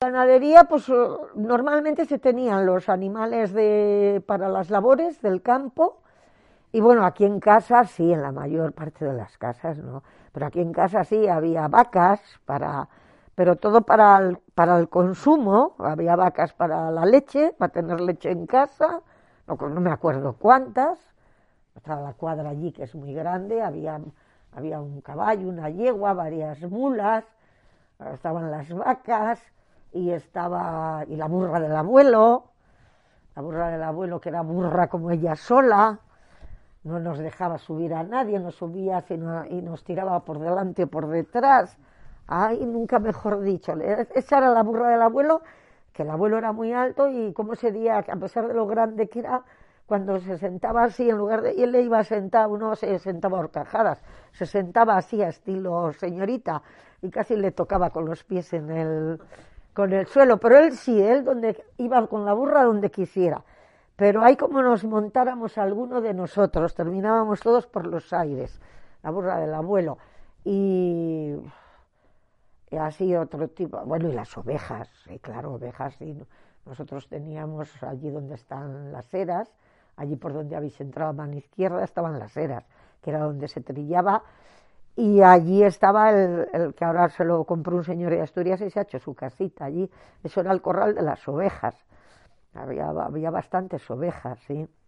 ganadería, pues normalmente se tenían los animales para las labores del campo. Y bueno, aquí en casa sí, en la mayor parte de las casas, ¿no? Pero aquí en casa sí había vacas pero todo para el consumo. Había vacas para la leche, para tener leche en casa, no me acuerdo cuántas. Estaba la cuadra allí, que es muy grande, había un caballo, una yegua, varias mulas, estaban las vacas y la burra del abuelo que era burra como ella sola. No nos dejaba subir a nadie, nos subía y nos tiraba por delante o por detrás. Ay, nunca mejor dicho. Esa era la burra del abuelo, que el abuelo era muy alto y como ese día, a pesar de lo grande que era, cuando se sentaba así, en lugar de... Y él le iba a sentar, uno se sentaba a horcajadas, se sentaba así a estilo señorita y casi le tocaba con los pies con el suelo. Pero él donde iba con la burra donde quisiera. Pero ahí como nos montáramos alguno de nosotros, terminábamos todos por los aires, la burra del abuelo. Y así otro tipo, bueno, y las ovejas, y claro, ovejas, y nosotros teníamos allí donde están las eras, allí por donde habéis entrado a mano izquierda estaban las eras, que era donde se trillaba, y allí estaba el que ahora se lo compró un señor de Asturias y se ha hecho su casita allí. Eso era el corral de las ovejas. Había bastantes ovejas, sí.